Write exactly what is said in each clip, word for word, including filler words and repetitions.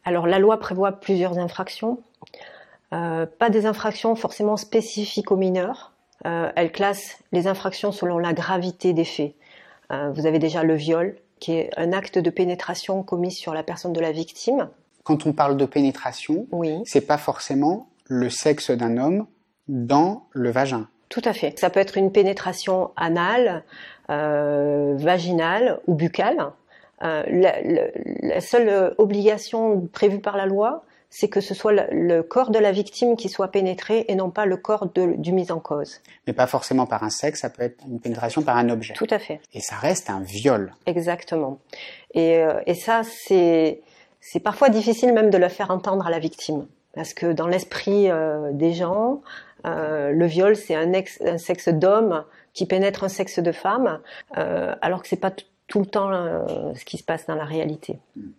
Alors la loi prévoit plusieurs infractions, euh, pas des infractions forcément spécifiques aux mineurs. Euh, elle classe les infractions selon la gravité des faits. Euh, vous avez déjà le viol, qui est un acte de pénétration commis sur la personne de la victime. Quand on parle de pénétration, oui. c'est pas forcément le sexe d'un homme dans le vagin. Tout à fait. Ça peut être une pénétration anale, euh, vaginale ou buccale. Euh, la, la, la seule obligation prévue par la loi, c'est que ce soit le, le corps de la victime qui soit pénétré et non pas le corps de, du mis en cause. Mais pas forcément par un sexe, ça peut être une pénétration par un objet. Tout à fait. Et ça reste un viol. Exactement. Et, euh, et ça, c'est, c'est parfois difficile même de le faire entendre à la victime. Parce que dans l'esprit euh, des gens, euh, le viol, c'est un, ex, un sexe d'homme qui pénètre un sexe de femme, euh, alors que c'est pas t- tout le temps euh, ce qui se passe dans la réalité.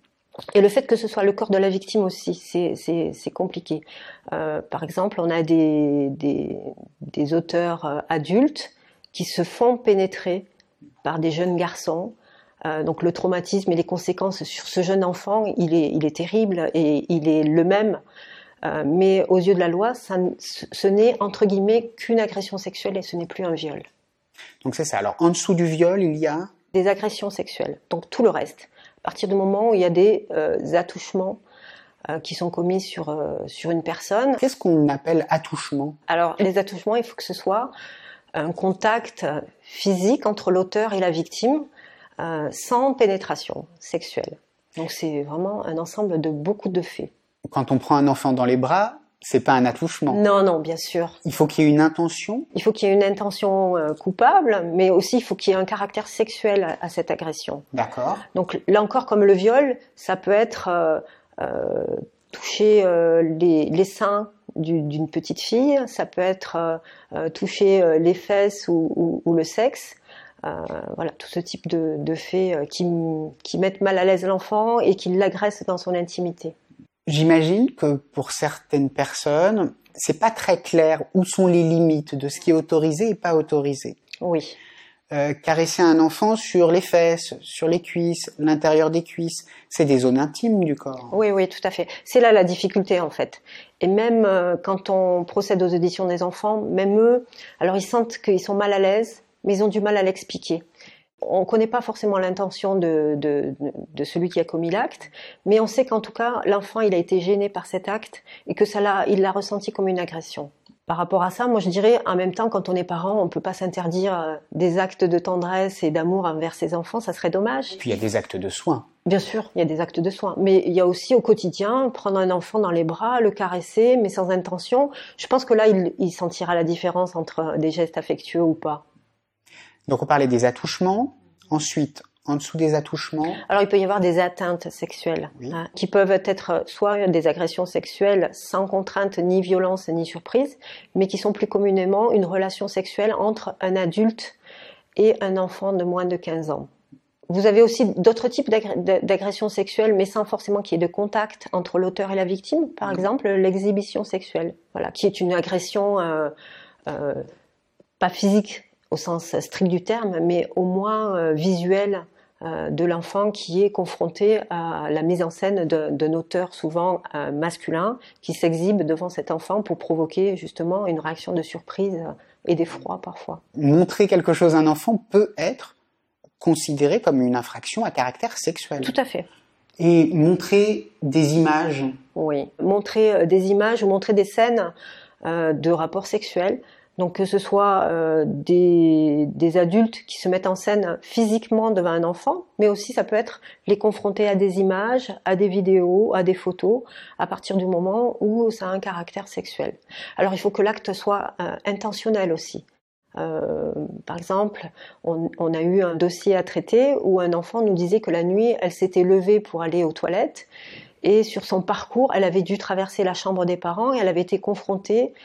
Et le fait que ce soit le corps de la victime aussi, c'est, c'est, c'est compliqué. Euh, par exemple, on a des, des, des auteurs euh, adultes qui se font pénétrer par des jeunes garçons. Euh, donc le traumatisme et les conséquences sur ce jeune enfant, il est, il est terrible et il est le même. Euh, mais aux yeux de la loi, ça, ce n'est entre guillemets qu'une agression sexuelle et ce n'est plus un viol. Donc c'est ça. Alors en dessous du viol, il y a des agressions sexuelles. Donc tout le reste. À partir du moment où il y a des euh, attouchements euh, qui sont commis sur euh, sur une personne. Qu'est-ce qu'on appelle attouchement ? Alors les attouchements, il faut que ce soit un contact physique entre l'auteur et la victime, euh, sans pénétration sexuelle. Donc c'est vraiment un ensemble de beaucoup de faits. Quand on prend un enfant dans les bras, c'est pas un attouchement. Non, non, bien sûr. Il faut qu'il y ait une intention. Il faut qu'il y ait une intention euh, coupable, mais aussi il faut qu'il y ait un caractère sexuel à, à cette agression. D'accord. Donc là encore, comme le viol, ça peut être euh, euh, toucher euh, les, les seins du, d'une petite fille, ça peut être euh, euh, toucher euh, les fesses ou, ou, ou le sexe. Euh, voilà, tout ce type de, de faits euh, qui, qui mettent mal à l'aise l'enfant et qui l'agressent dans son intimité. J'imagine que pour certaines personnes, c'est pas très clair où sont les limites de ce qui est autorisé et pas autorisé. Oui. Euh, caresser un enfant sur les fesses, sur les cuisses, l'intérieur des cuisses, c'est des zones intimes du corps. Oui, oui, tout à fait. C'est là la difficulté en fait. Et même euh, quand on procède aux auditions des enfants, même eux, alors ils sentent qu'ils sont mal à l'aise, mais ils ont du mal à l'expliquer. On ne connaît pas forcément l'intention de, de, de celui qui a commis l'acte, mais on sait qu'en tout cas, l'enfant, il a été gêné par cet acte et que ça l'a, il l'a ressenti comme une agression. Par rapport à ça, moi je dirais, en même temps, quand on est parent, on ne peut pas s'interdire des actes de tendresse et d'amour envers ses enfants, ça serait dommage. Puis il y a des actes de soins. Bien sûr, il y a des actes de soins, mais il y a aussi au quotidien, prendre un enfant dans les bras, le caresser, mais sans intention. Je pense que là, il, il sentira la différence entre des gestes affectueux ou pas. Donc on parlait des attouchements, ensuite en dessous des attouchements. Alors il peut y avoir des atteintes sexuelles, oui. hein, qui peuvent être soit des agressions sexuelles sans contrainte, ni violence, ni surprise, mais qui sont plus communément une relation sexuelle entre un adulte et un enfant de moins de quinze ans. Vous avez aussi d'autres types d'agressions sexuelles, mais sans forcément qu'il y ait de contact entre l'auteur et la victime. Par mmh. exemple, l'exhibition sexuelle, voilà, qui est une agression euh, euh, pas physique au sens strict du terme, mais au moins euh, visuel euh, de l'enfant qui est confronté à la mise en scène de, d'un auteur souvent euh, masculin qui s'exhibe devant cet enfant pour provoquer justement une réaction de surprise et d'effroi parfois. Montrer quelque chose à un enfant peut être considéré comme une infraction à caractère sexuel. Tout à fait. Et montrer des images. Oui, montrer des images ou montrer des scènes euh, de rapports sexuels. Donc que ce soit euh, des, des adultes qui se mettent en scène physiquement devant un enfant, mais aussi ça peut être les confronter à des images, à des vidéos, à des photos, à partir du moment où ça a un caractère sexuel. Alors il faut que l'acte soit euh, intentionnel aussi. Euh, par exemple, on, on a eu un dossier à traiter où un enfant nous disait que la nuit, elle s'était levée pour aller aux toilettes et sur son parcours, elle avait dû traverser la chambre des parents et elle avait été confrontée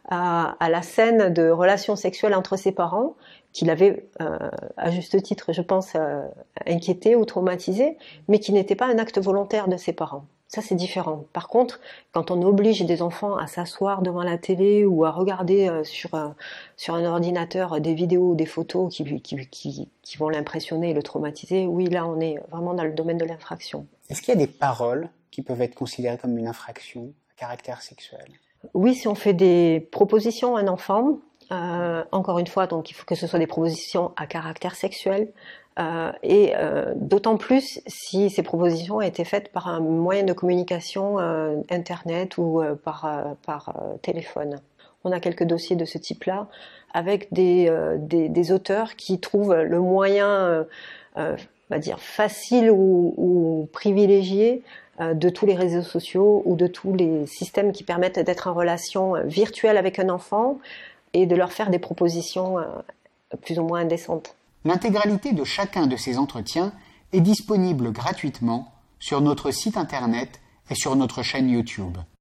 à, à la scène de relations sexuelles entre ses parents qui l'avait, euh, à juste titre, je pense, euh, inquiété ou traumatisé, mais qui n'était pas un acte volontaire de ses parents. Ça, c'est différent. Par contre, quand on oblige des enfants à s'asseoir devant la télé ou à regarder euh, sur, euh, sur un ordinateur des vidéos ou des photos qui, qui, qui, qui vont l'impressionner et le traumatiser, oui, là, on est vraiment dans le domaine de l'infraction. Est-ce qu'il y a des paroles qui qui peuvent être considérées comme une infraction à caractère sexuel? Oui, si on fait des propositions à un enfant, euh, encore une fois, donc il faut que ce soit des propositions à caractère sexuel, euh, et euh, d'autant plus si ces propositions ont été faites par un moyen de communication euh, internet ou euh, par, euh, par euh, téléphone. On a quelques dossiers de ce type-là avec des, euh, des, des auteurs qui trouvent le moyen, euh, euh, on va dire facile ou, ou privilégié euh, de tous les réseaux sociaux ou de tous les systèmes qui permettent d'être en relation virtuelle avec un enfant et de leur faire des propositions euh, plus ou moins indécentes. L'intégralité de chacun de ces entretiens est disponible gratuitement sur notre site internet et sur notre chaîne YouTube.